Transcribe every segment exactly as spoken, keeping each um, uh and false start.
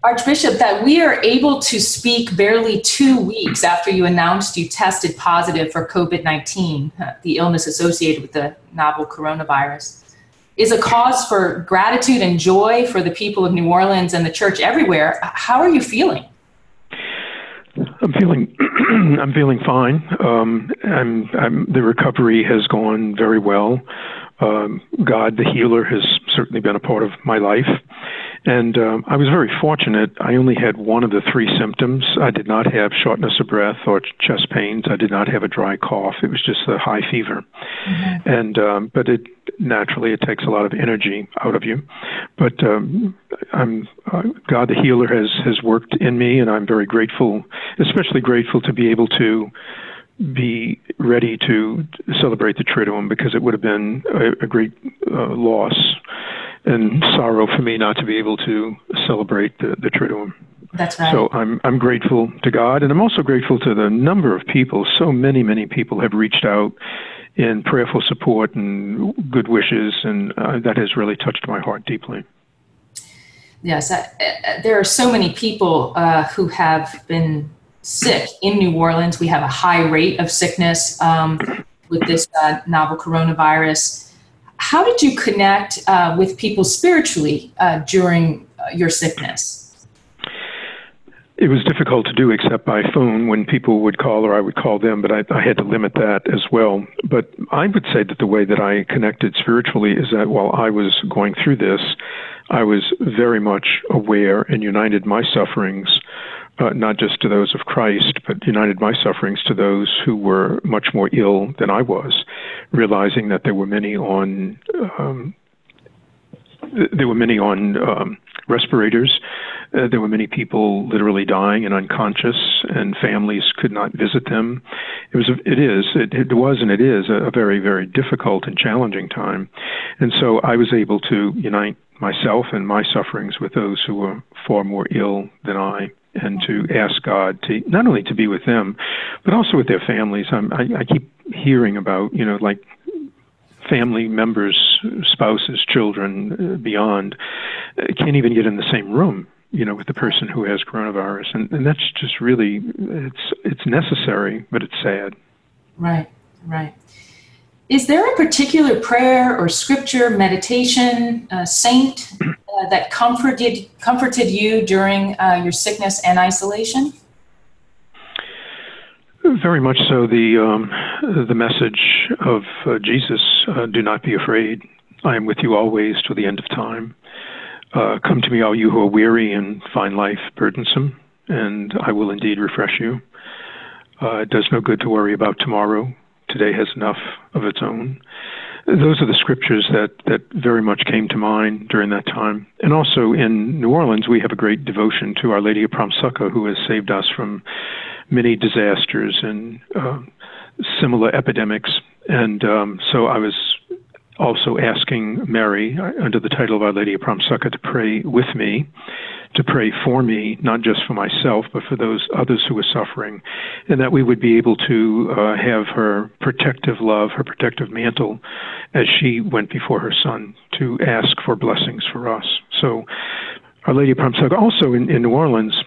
Archbishop, that we are able to speak barely two weeks after you announced you tested positive for COVID nineteen, uh, the illness associated with the novel coronavirus, is a cause for gratitude and joy for the people of New Orleans and the church everywhere. How are you feeling? I'm feeling, I'm feeling fine. Um, I'm, I'm, the recovery has gone very well. Um, God, the healer, has certainly been a part of my life. And um, I was very fortunate. I only had one of the three symptoms. I did not have shortness of breath or chest pains. I did not have a dry cough. It was just a high fever. Mm-hmm. And um, but it naturally it takes a lot of energy out of you. But um, I'm uh, God, the healer, has has worked in me, and I'm very grateful, especially grateful to be able to be ready to celebrate the Triduum, because it would have been a, a great uh, loss and sorrow for me not to be able to celebrate the, the Triduum. That's right. So I'm I'm grateful to God, and I'm also grateful to the number of people. So many, many people have reached out in prayerful support and good wishes, and uh, that has really touched my heart deeply. Yes, uh, uh, there are so many people uh, who have been sick in New Orleans. We have a high rate of sickness um, with this uh, novel coronavirus. How did you connect uh, with people spiritually uh, during uh, your sickness? It was difficult to do except by phone when people would call, or I would call them, but I, I had to limit that as well. But I would say that the way that I connected spiritually is that while I was going through this, I was very much aware and united my sufferings, uh, not just to those of Christ, but united my sufferings to those who were much more ill than I was, realizing that there were many on um, there were many on um, respirators. Uh, there were many people literally dying and unconscious, and families could not visit them. It was, a, it is, it, it was, and it is a, a very, very difficult and challenging time. And so I was able to unite myself and my sufferings with those who were far more ill than I, and to ask God to not only to be with them, but also with their families. I'm, I, I keep hearing about, you know, like family members, spouses, children, uh, beyond, uh, can't even get in the same room, you know, with the person who has coronavirus. And, and that's just really, it's it's necessary, but it's sad. Right, right. Is there a particular prayer or scripture, meditation, uh, saint uh, that comforted comforted you during uh, your sickness and isolation? Very much so. The um, the message of uh, Jesus, uh, do not be afraid. I am with you always to the end of time. Uh, come to me, all you who are weary and find life burdensome, and I will indeed refresh you. Uh, it does no good to worry about tomorrow. Today has enough of its own. Those are the scriptures that, that very much came to mind during that time. And also in New Orleans, we have a great devotion to Our Lady of Prompt Succor, who has saved us from many disasters and uh, similar epidemics. And um, so I was also asking Mary, under the title of Our Lady of Prompt Succor, to pray with me, to pray for me, not just for myself, but for those others who were suffering, and that we would be able to uh, have her protective love, her protective mantle, as she went before her Son to ask for blessings for us. So Our Lady of Prompt Succor. Also in, in New Orleans,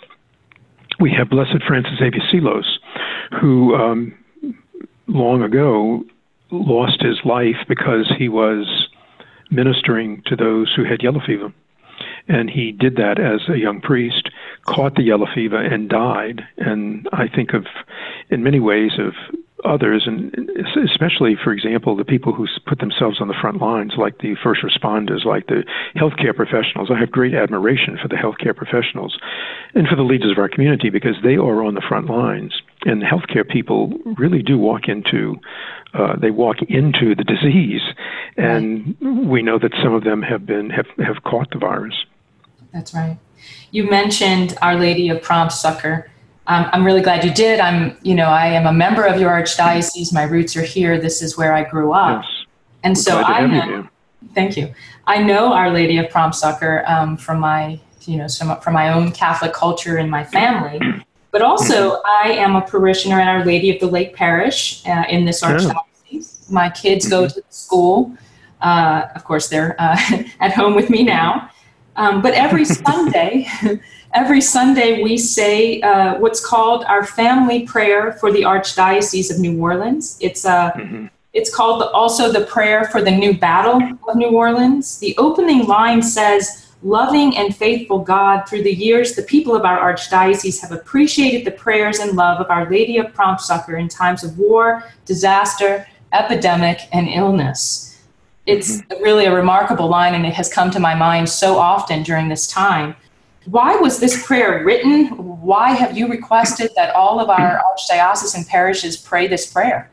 we have Blessed Francis Xavier Seelos, who um, long ago lost his life because he was ministering to those who had yellow fever. And he did that as a young priest, caught the yellow fever, and died. And I think of, in many ways, of others, and especially, for example, the people who put themselves on the front lines, like the first responders, like the healthcare professionals. I have great admiration for the healthcare professionals and for the leaders of our community, because they are on the front lines. And healthcare people really do walk into, uh, they walk into the disease. And we know that some of them have been, have, have caught the virus. That's right. You mentioned Our Lady of Prompt Succor. Um, I'm really glad you did. I'm, you know, I am a member of your archdiocese. My roots are here. This is where I grew up. Yes. And We're so I know, you thank you. I know Our Lady of Prompt Succor um, from my, you know, some, from my own Catholic culture in my family. But also, I am a parishioner at Our Lady of the Lake Parish uh, in this archdiocese. My kids go to school. Uh, of course, they're uh, at home with me now. Um, but every Sunday, every Sunday we say uh, what's called our family prayer for the Archdiocese of New Orleans. It's uh, mm-hmm. It's called the, also the prayer for the new battle of New Orleans. The opening line says, "Loving and faithful God, through the years, the people of our Archdiocese have appreciated the prayers and love of Our Lady of Prompt Succor in times of war, disaster, epidemic, and illness." It's mm-hmm. really a remarkable line, and it has come to my mind so often during this time. Why was this prayer written? Why have you requested that all of our archdiocesan parishes pray this prayer?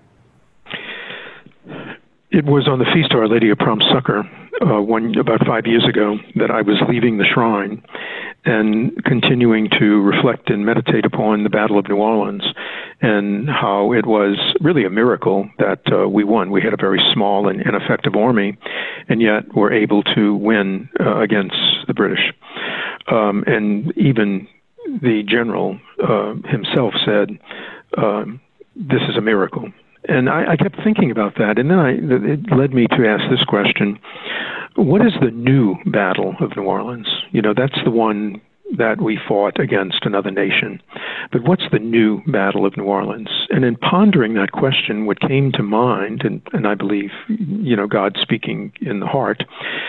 It was on the Feast of Our Lady of Prompt Succor, uh, one about five years ago, that I was leaving the shrine and continuing to reflect and meditate upon the Battle of New Orleans and how it was really a miracle that uh, we won. We had a very small and ineffective army, and yet were able to win uh, against the British. Um, and even the general uh, himself said, uh, "This is a miracle." And I, I kept thinking about that, and then I, it led me to ask this question: what is the new battle of New Orleans? You know, that's the one that we fought against another nation. But what's the new battle of New Orleans? And in pondering that question, what came to mind, and, and I believe, you know, God speaking in the heart,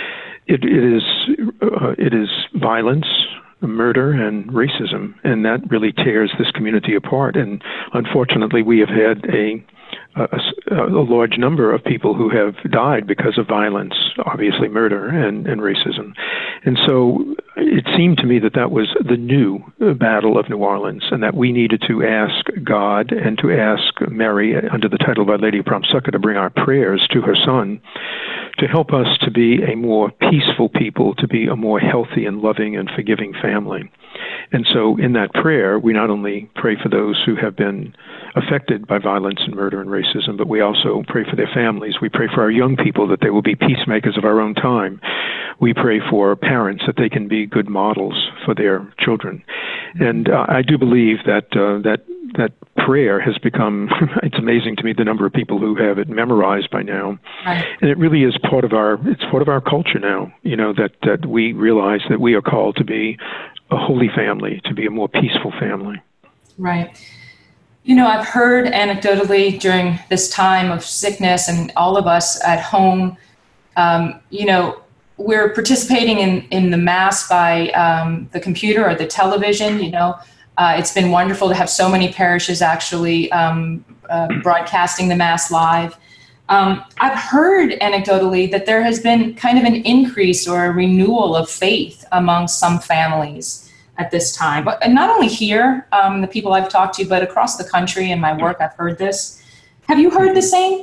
it, it is uh, it is violence, murder, and racism, and that really tears this community apart. And unfortunately, we have had a A, a large number of people who have died because of violence, obviously murder and, and racism. And so it seemed to me that that was the new battle of New Orleans, and that we needed to ask God and to ask Mary, under the title of Our Lady of Prompt Succor, to bring our prayers to her Son, to help us to be a more peaceful people, to be a more healthy and loving and forgiving family. And so in that prayer, we not only pray for those who have been affected by violence and murder and racism, but we also pray for their families. We pray for our young people that they will be peacemakers of our own time. We pray for parents that they can be good models for their children. And uh, I do believe that uh, that that prayer has become, it's amazing to me the number of people who have it memorized by now. Right. And it really is part of our, it's part of our culture now, you know, that, that we realize that we are called to be a holy family, to be a more peaceful family. Right. You know, I've heard anecdotally during this time of sickness, and all of us at home, um, you know, we're participating in, in the Mass by um, the computer or the television. You know, uh, it's been wonderful to have so many parishes actually um, uh, broadcasting the Mass live. Um, I've heard anecdotally that there has been kind of an increase or a renewal of faith among some families at this time. But and not only here, um, the people I've talked to, but across the country in my work, I've heard this. Have you heard the same?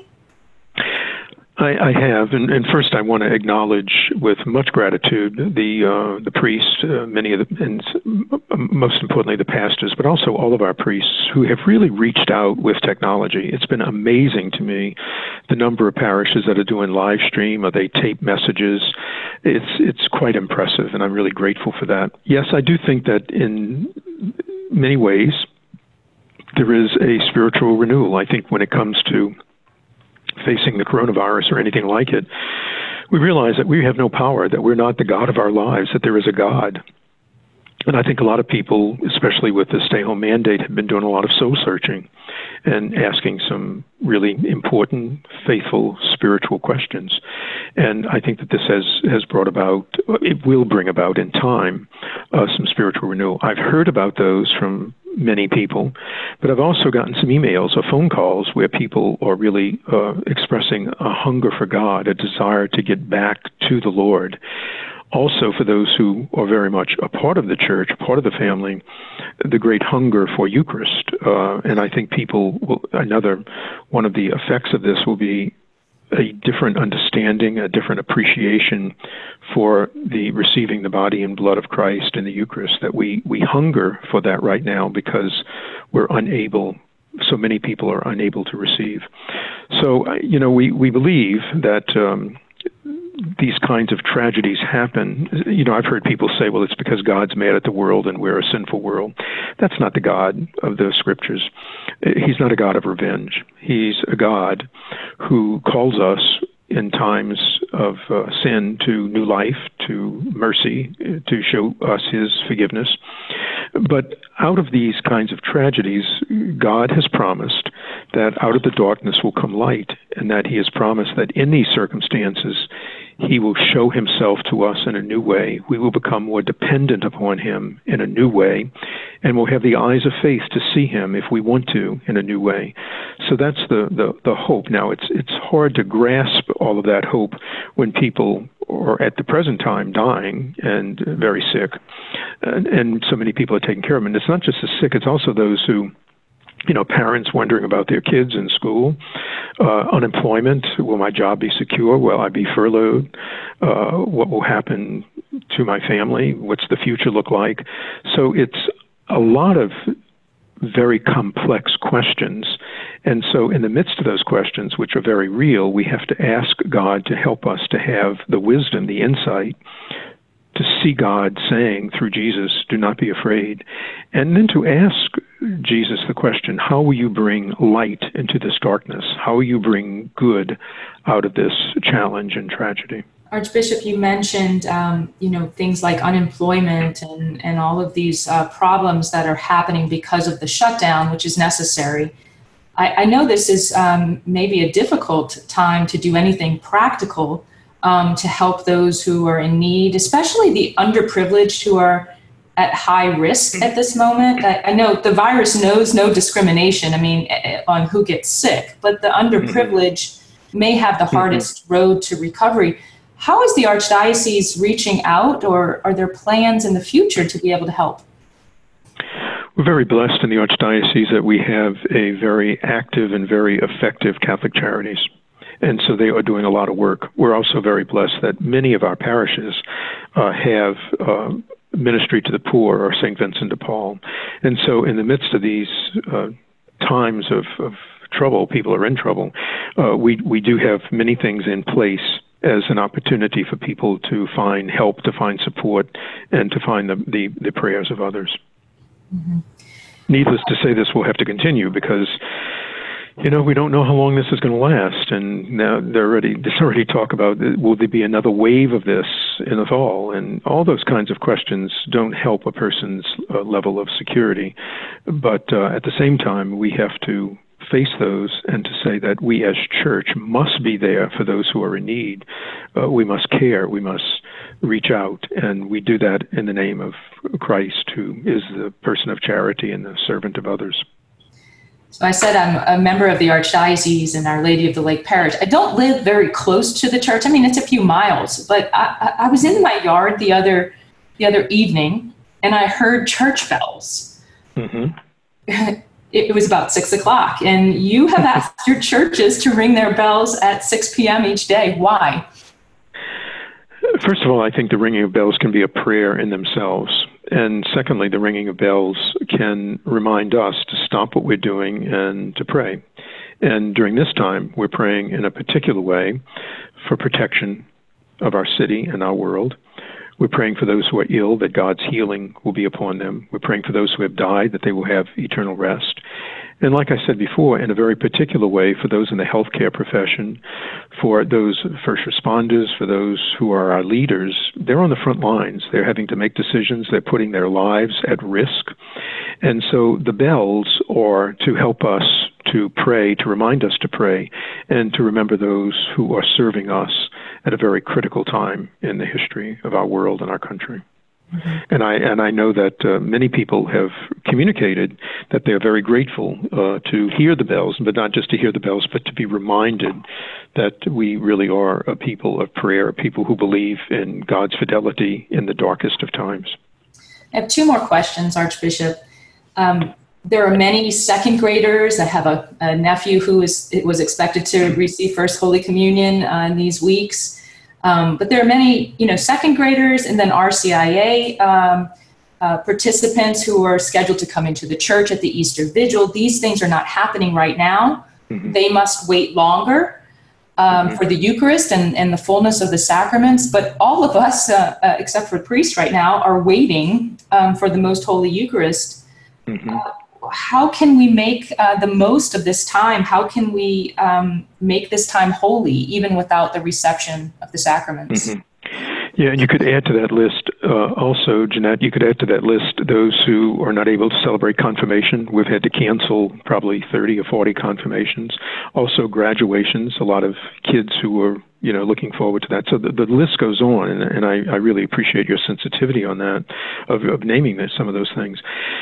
I, I have, and, and first I want to acknowledge with much gratitude the uh, the priests, uh, many of the, and most importantly the pastors, but also all of our priests who have really reached out with technology. It's been amazing to me the number of parishes that are doing live stream or they tape messages. It's it's quite impressive, and I'm really grateful for that. Yes, I do think that in many ways there is a spiritual renewal. I think when it comes to facing the coronavirus or anything like it, we realize that we have no power, that we're not the God of our lives, that there is a God. And I think a lot of people, especially with the stay-home mandate, have been doing a lot of soul-searching and asking some really important, faithful, spiritual questions. And I think that this has, has brought about, it will bring about in time, uh, some spiritual renewal. I've heard about those from many people, but I've also gotten some emails or phone calls where people are really uh, expressing a hunger for God, a desire to get back to the Lord. Also, for those who are very much a part of the church, a part of the family, the great hunger for Eucharist. Uh, and I think people will, another one of the effects of this will be a different understanding, a different appreciation for the receiving the body and blood of Christ in the Eucharist, that we, we hunger for that right now because we're unable, so many people are unable to receive. So, you know, we, we believe that um, these kinds of tragedies happen. You know, I've heard people say, well, it's because God's mad at the world and we're a sinful world. That's not the God of the Scriptures. He's not a God of revenge. He's a God who calls us in times of uh, sin to new life, to mercy, to show us his forgiveness. But out of these kinds of tragedies, God has promised that out of the darkness will come light, and that he has promised that in these circumstances, he will show himself to us in a new way. We will become more dependent upon him in a new way, and we'll have the eyes of faith to see him if we want to in a new way. So that's the, the, the hope. Now, it's it's hard to grasp all of that hope when people are at the present time dying and very sick, and, and so many people are taking care of them. And it's not just the sick, it's also those who, you know, parents wondering about their kids in school, uh, unemployment. Will my job be secure? Will I be furloughed? Uh, what will happen to my family? What's the future look like? So it's a lot of very complex questions. And so in the midst of those questions, which are very real, we have to ask God to help us to have the wisdom, the insight, to see God saying through Jesus, do not be afraid. And then to ask Jesus the question, how will you bring light into this darkness? How will you bring good out of this challenge and tragedy? Archbishop, you mentioned, um, you know, things like unemployment and, and all of these uh, problems that are happening because of the shutdown, which is necessary. I, I know this is um, maybe a difficult time to do anything practical um, to help those who are in need, especially the underprivileged who are at high risk at this moment. I, I know the virus knows no discrimination, I mean, on who gets sick, but the underprivileged may have the hardest road to recovery. How is the Archdiocese reaching out, or are there plans in the future to be able to help? We're very blessed in the Archdiocese that we have a very active and very effective Catholic Charities. And so they are doing a lot of work. We're also very blessed that many of our parishes uh, have uh, ministry to the poor, or Saint Vincent de Paul. And so in the midst of these uh, times of, of trouble, people are in trouble, uh, we, we do have many things in place as an opportunity for people to find help, to find support, and to find the, the, the prayers of others. Mm-hmm. Needless to say, this will have to continue because, you know, we don't know how long this is going to last. And now they're already, there's already talk about, will there be another wave of this in the fall? And all those kinds of questions don't help a person's uh, level of security. But uh, at the same time, we have to face those and to say that we as church must be there for those who are in need. Uh, we must care. We must reach out. And we do that in the name of Christ, who is the person of charity and the servant of others. So I said I'm a member of the Archdiocese and Our Lady of the Lake Parish. I don't live very close to the church. I mean, it's a few miles, but I, I was in my yard the other the other evening, and I heard church bells. Mm-hmm. It was about six o'clock, and you have asked your churches to ring their bells at six p.m. each day. Why? First of all, I think the ringing of bells can be a prayer in themselves. And secondly, the ringing of bells can remind us to stop what we're doing and to pray. And during this time, we're praying in a particular way for protection of our city and our world. We're praying for those who are ill, that God's healing will be upon them. We're praying for those who have died, that they will have eternal rest. And like I said before, in a very particular way, for those in the healthcare profession, for those first responders, for those who are our leaders, they're on the front lines. They're having to make decisions. They're putting their lives at risk. And so the bells are to help us to pray, to remind us to pray, and to remember those who are serving us at a very critical time in the history of our world and our country. Mm-hmm. And I and I know that uh, many people have communicated that they're very grateful uh, to hear the bells, but not just to hear the bells, but to be reminded that we really are a people of prayer, people who believe in God's fidelity in the darkest of times. I have two more questions, Archbishop. Um, there are many second graders. I have a, a nephew who is was expected to receive First Holy Communion uh, in these weeks. Um, but there are many, you know, second graders and then R C I A um, uh, participants who are scheduled to come into the church at the Easter Vigil. These things are not happening right now. Mm-hmm. They must wait longer um, mm-hmm. for the Eucharist and, and the fullness of the sacraments. But all of us, uh, uh, except for priests right now, are waiting um, for the Most Holy Eucharist. Mm-hmm. Uh, how can we make uh, the most of this time? How can we um, make this time holy, even without the reception of the sacraments? Mm-hmm. Yeah, and you could add to that list uh, also, Jeanette, you could add to that list those who are not able to celebrate confirmation. We've had to cancel probably thirty or forty confirmations. Also graduations, a lot of kids who were, you know, looking forward to that. So the, the list goes on, and, and I, I really appreciate your sensitivity on that, of, of naming this, some of those things.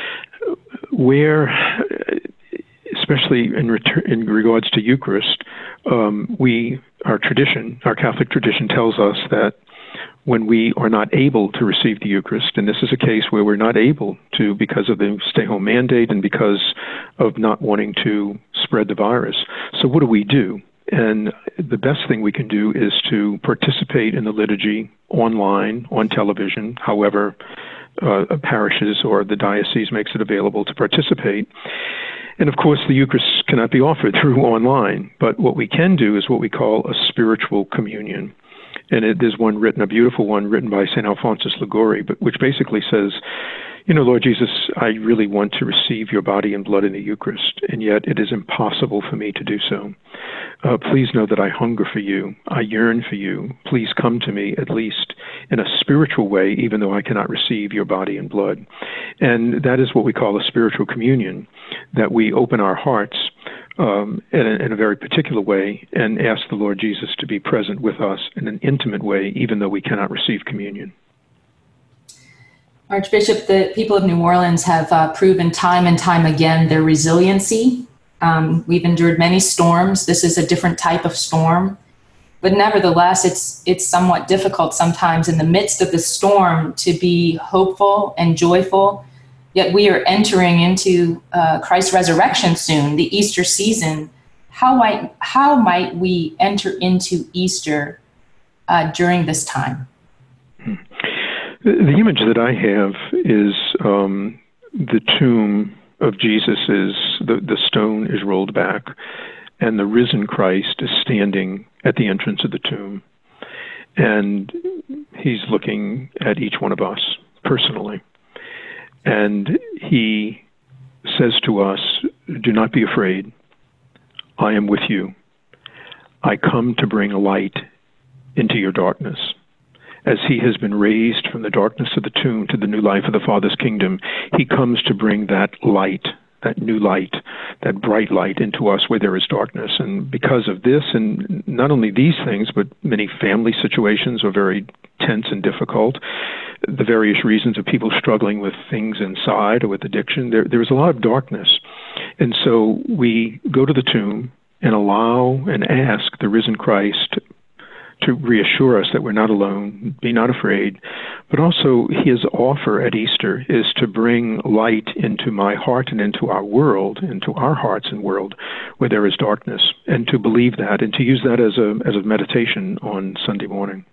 Where, especially in, retur- in regards to Eucharist, um, we, our tradition, our Catholic tradition tells us that when we are not able to receive the Eucharist, and this is a case where we're not able to because of the stay-home mandate and because of not wanting to spread the virus. So what do we do? And the best thing we can do is to participate in the liturgy online, on television, however uh, parishes or the diocese makes it available to participate. And of course, the Eucharist cannot be offered through online, but what we can do is what we call a spiritual communion. And it, there's one written, a beautiful one written by Saint Alphonsus Liguori, but which basically says, you know, Lord Jesus, I really want to receive your body and blood in the Eucharist, and yet it is impossible for me to do so. Uh, please know that I hunger for you. I yearn for you. Please come to me, at least in a spiritual way, even though I cannot receive your body and blood. And that is what we call a spiritual communion, that we open our hearts um, in, a, in a very particular way and ask the Lord Jesus to be present with us in an intimate way, even though we cannot receive communion. Archbishop, the people of New Orleans have uh, proven time and time again their resiliency. Um, we've endured many storms. This is a different type of storm. But nevertheless, it's it's somewhat difficult sometimes in the midst of the storm to be hopeful and joyful. Yet we are entering into uh, Christ's resurrection soon, the Easter season. How might, how might we enter into Easter uh, during this time? Hmm. The image that I have is um, the tomb of Jesus is, the, the stone is rolled back, and the risen Christ is standing at the entrance of the tomb. And he's looking at each one of us personally. And he says to us, do not be afraid. I am with you. I come to bring light into your darkness. As he has been raised from the darkness of the tomb to the new life of the Father's kingdom, he comes to bring that light, that new light, that bright light into us where there is darkness. And because of this, and not only these things, but many family situations are very tense and difficult, the various reasons of people struggling with things inside or with addiction, there, there's a lot of darkness. And so we go to the tomb and allow and ask the risen Christ to reassure us that we're not alone, be not afraid. But also his offer at Easter is to bring light into my heart and into our world, into our hearts and world where there is darkness, and to believe that and to use that as a as a meditation on Sunday morning.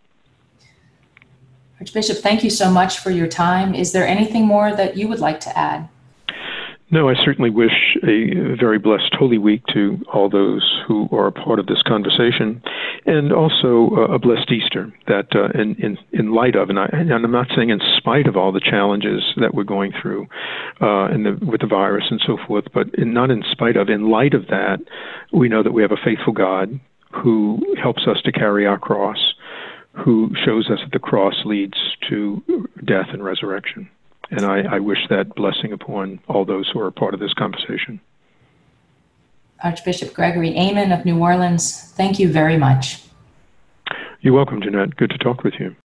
Archbishop, thank you so much for your time. Is there anything more that you would like to add? No, I certainly wish a very blessed Holy Week to all those who are a part of this conversation, and also uh, a blessed Easter, that uh, in, in, in light of, and, I, and I'm not saying in spite of all the challenges that we're going through uh, in the, with the virus and so forth, but in, not in spite of, in light of that, we know that we have a faithful God who helps us to carry our cross, who shows us that the cross leads to death and resurrection. And I, I wish that blessing upon all those who are a part of this conversation. Archbishop Gregory Aymon of New Orleans, thank you very much. You're welcome, Jeanette. Good to talk with you.